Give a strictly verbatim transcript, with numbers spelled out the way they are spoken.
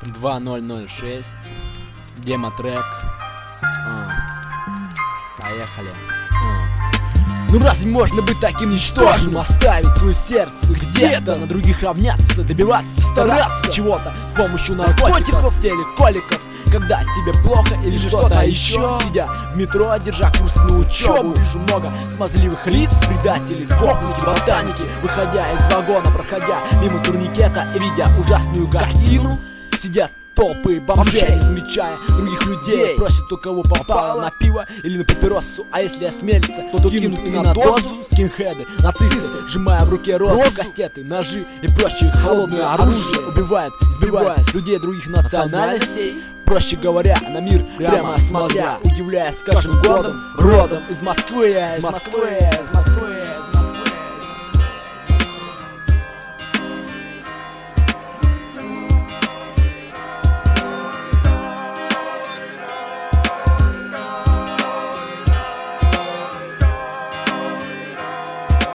два ноль ноль шесть. Демо-трек. А. Поехали. А. Ну разве можно быть таким ничтожным? Оставить свое сердце где-то, на других равняться, добиваться, стараться чего-то с помощью наркотиков, телеколиков. Когда тебе плохо или что-то еще, сидя в метро, держа курс на учебу, вижу много смазливых лиц, предателей, гопники, ботаники, выходя из вагона, проходя мимо турникета и видя ужасную картину, сидят толпы бомжей, замечая других людей, просят у кого попало на пиво или на папиросу, а если осмелится, то кинут и на дозу. Скинхеды, нацисты, сжимая в руке розы, кастеты, ножи и прочее холодное оружие, убивают, избивают людей других национальностей. Проще говоря, на мир прямо смотря, удивляясь каждым годом, родом из Москвы, из Москвы, из Москвы.